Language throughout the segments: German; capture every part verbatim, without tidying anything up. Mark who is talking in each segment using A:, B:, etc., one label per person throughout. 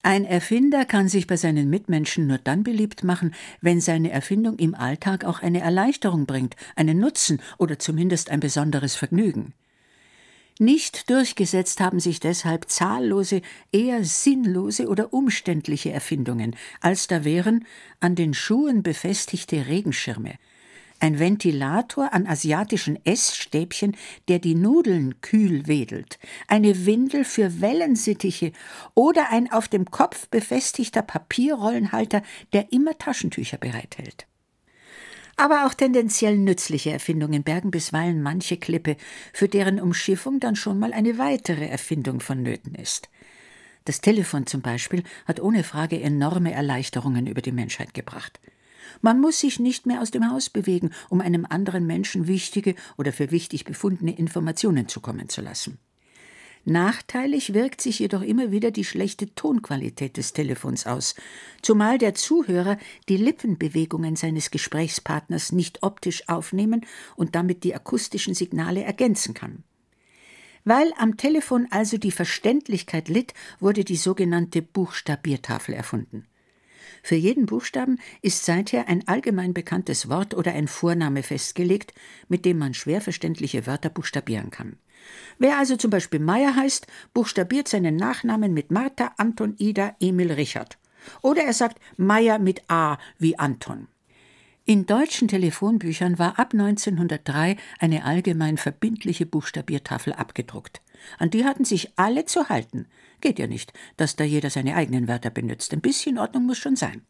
A: Ein Erfinder kann sich bei seinen Mitmenschen nur dann beliebt machen, wenn seine Erfindung im Alltag auch eine Erleichterung bringt, einen Nutzen oder zumindest ein besonderes Vergnügen. Nicht durchgesetzt haben sich deshalb zahllose, eher sinnlose oder umständliche Erfindungen, als da wären an den Schuhen befestigte Regenschirme, ein Ventilator an asiatischen Essstäbchen, der die Nudeln kühl wedelt, eine Windel für Wellensittiche oder ein auf dem Kopf befestigter Papierrollenhalter, der immer Taschentücher bereithält. Aber auch tendenziell nützliche Erfindungen bergen bisweilen manche Klippe, für deren Umschiffung dann schon mal eine weitere Erfindung vonnöten ist. Das Telefon zum Beispiel hat ohne Frage enorme Erleichterungen über die Menschheit gebracht. Man muss sich nicht mehr aus dem Haus bewegen, um einem anderen Menschen wichtige oder für wichtig befundene Informationen zukommen zu lassen. Nachteilig wirkt sich jedoch immer wieder die schlechte Tonqualität des Telefons aus, zumal der Zuhörer die Lippenbewegungen seines Gesprächspartners nicht optisch aufnehmen und damit die akustischen Signale ergänzen kann. Weil am Telefon also die Verständlichkeit litt, wurde die sogenannte Buchstabiertafel erfunden. Für jeden Buchstaben ist seither ein allgemein bekanntes Wort oder ein Vorname festgelegt, mit dem man schwer verständliche Wörter buchstabieren kann. Wer also zum Beispiel Meier heißt, buchstabiert seinen Nachnamen mit Martha, Anton, Ida, Emil, Richard. Oder er sagt Meier mit A wie Anton. In deutschen Telefonbüchern war ab neunzehnhundertdrei eine allgemein verbindliche Buchstabiertafel abgedruckt. An die hatten sich alle zu halten. Geht ja nicht, dass da jeder seine eigenen Wörter benutzt. Ein bisschen Ordnung muss schon sein.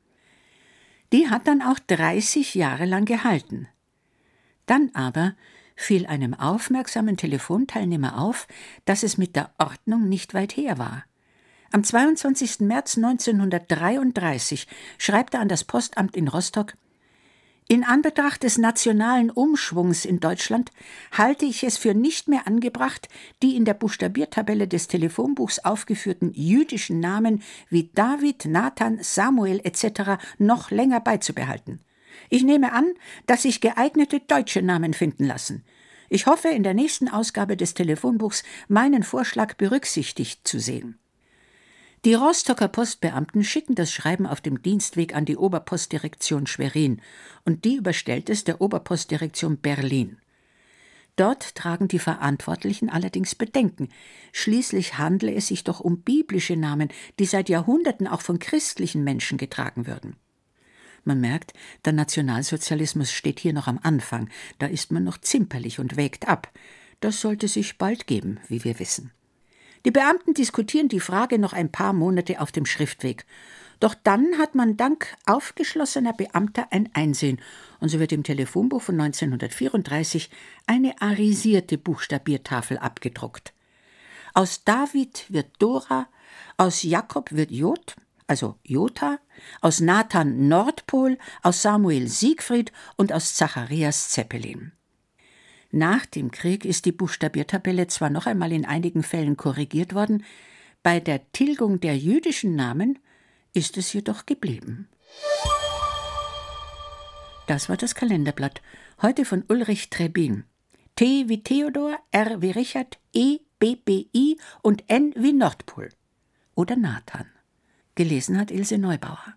A: Die hat dann auch dreißig Jahre lang gehalten. Dann aber fiel einem aufmerksamen Telefonteilnehmer auf, dass es mit der Ordnung nicht weit her war. Am zweiundzwanzigsten März neunzehnhundertdreiunddreißig schreibt er an das Postamt in Rostock: In Anbetracht des nationalen Umschwungs in Deutschland halte ich es für nicht mehr angebracht, die in der Buchstabiertabelle des Telefonbuchs aufgeführten jüdischen Namen wie David, Nathan, Samuel et cetera noch länger beizubehalten. Ich nehme an, dass sich geeignete deutsche Namen finden lassen. Ich hoffe, in der nächsten Ausgabe des Telefonbuchs meinen Vorschlag berücksichtigt zu sehen. Die Rostocker Postbeamten schicken das Schreiben auf dem Dienstweg an die Oberpostdirektion Schwerin und die überstellt es der Oberpostdirektion Berlin. Dort tragen die Verantwortlichen allerdings Bedenken. Schließlich handle es sich doch um biblische Namen, die seit Jahrhunderten auch von christlichen Menschen getragen würden. Man merkt, der Nationalsozialismus steht hier noch am Anfang, da ist man noch zimperlich und wägt ab. Das sollte sich bald geben, wie wir wissen. Die Beamten diskutieren die Frage noch ein paar Monate auf dem Schriftweg. Doch dann hat man dank aufgeschlossener Beamter ein Einsehen und so wird im Telefonbuch von neunzehnhundertvierunddreißig eine arisierte Buchstabiertafel abgedruckt. Aus David wird Dora, aus Jakob wird Jod, also Jota, aus Nathan Nordpol, aus Samuel Siegfried und aus Zacharias Zeppelin. Nach dem Krieg ist die Buchstabiertabelle zwar noch einmal in einigen Fällen korrigiert worden, bei der Tilgung der jüdischen Namen ist es jedoch geblieben. Das war das Kalenderblatt, heute von Ulrich Trebin. T wie Theodor, R wie Richard, E, B, B, I und N wie Nordpol. Oder Nathan. Gelesen hat Ilse Neubauer.